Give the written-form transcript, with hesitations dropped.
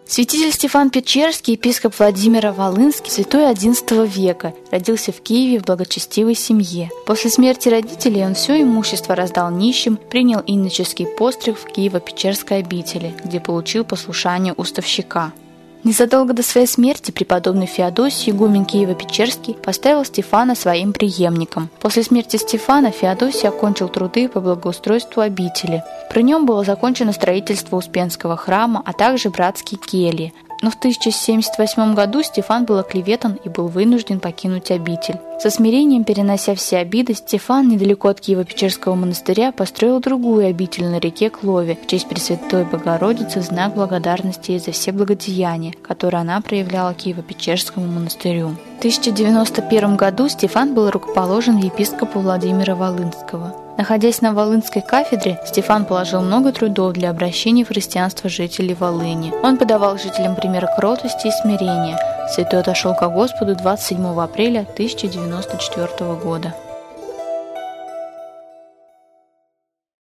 Святитель Стефан Печерский, епископ Владимира Волынский, святой XI века, родился в Киеве в благочестивой семье. После смерти родителей он все имущество раздал нищим, принял иноческий постриг в Киево-Печерской обители, где получил послушание уставщика. Незадолго до своей смерти преподобный Феодосий, игумен Киево-Печерский, поставил Стефана своим преемником. После смерти Стефана Феодосий окончил труды по благоустройству обители. При нем было закончено строительство Успенского храма, а также братские кельи. Но в 1078 году Стефан был оклеветан и был вынужден покинуть обитель. Со смирением перенося все обиды, Стефан недалеко от Киево-Печерского монастыря построил другую обитель на реке Клове в честь Пресвятой Богородицы в знак благодарности за все благодеяния, которые она проявляла Киево-Печерскому монастырю. В 1091 году Стефан был рукоположен епископу Владимира Волынского. Находясь на Волынской кафедре, Стефан положил много трудов для обращения в христианство жителей Волыни. Он подавал жителям пример кротости и смирения. Святой отошел ко Господу 27 апреля 1094 года.